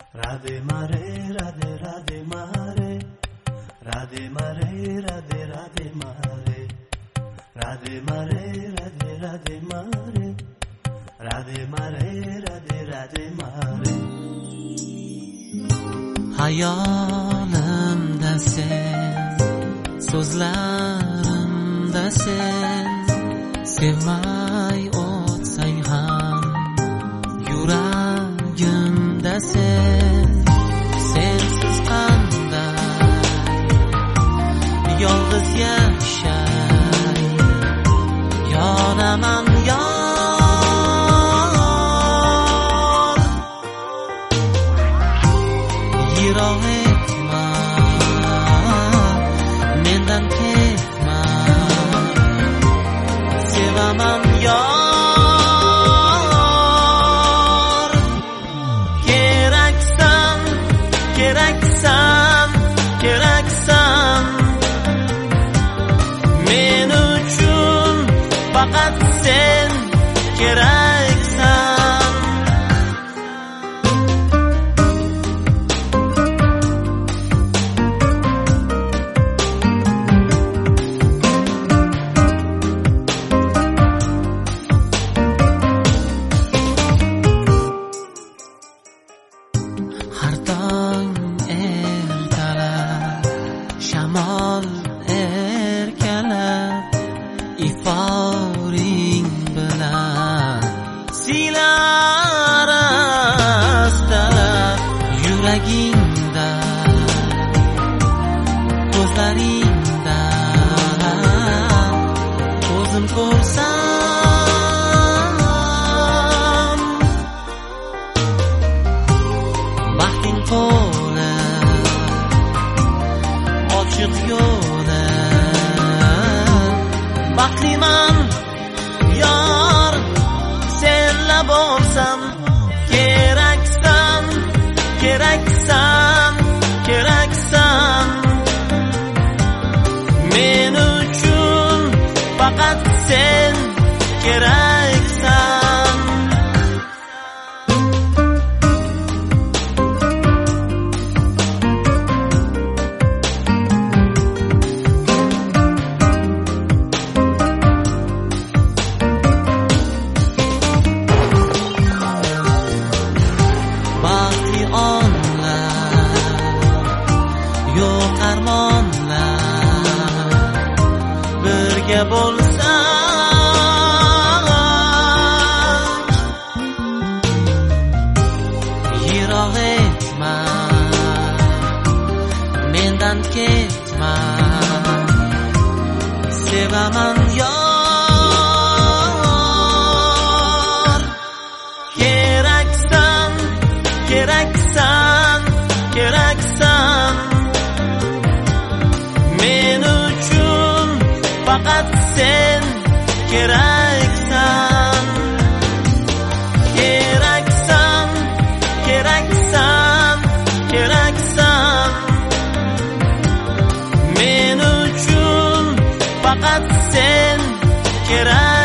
Radhe Mare, Radhe Radhe Mare, Radhe Mare, Radhe Radhe Mare, Radhe Mare, Radhe Radhe Mare, Radhe Mare, Radhe Radhe Mare. Hayolimda sen, so'zlarimda sen, sevmay o'tsang ham yuragimda sen, sensiz qanday yolg'iz yashay, yonaman yor, yiroq etma, mendan ketma, sevaman yor. Keraksan, men uchun faqat sen keraksan. Har tong shamol erkalab iforing bilan silar astalab yuragingda ko'zlaringda ko'zim ko'rsam baxting qo'li ochiq yo'li baxtliman yor senla bo'lsam. Keraksan, keraksan, keraksan, men uchun faqat sen keraksan. Yo'q armonlar birga bo'lsak, yiroq etma, mendan ketma, sevaman yor. Keraksan, keraksan, keraksan, men uchun faqat sen keraksan. Keraksan, keraksan, keraksan, men uchun faqat sen keraksan.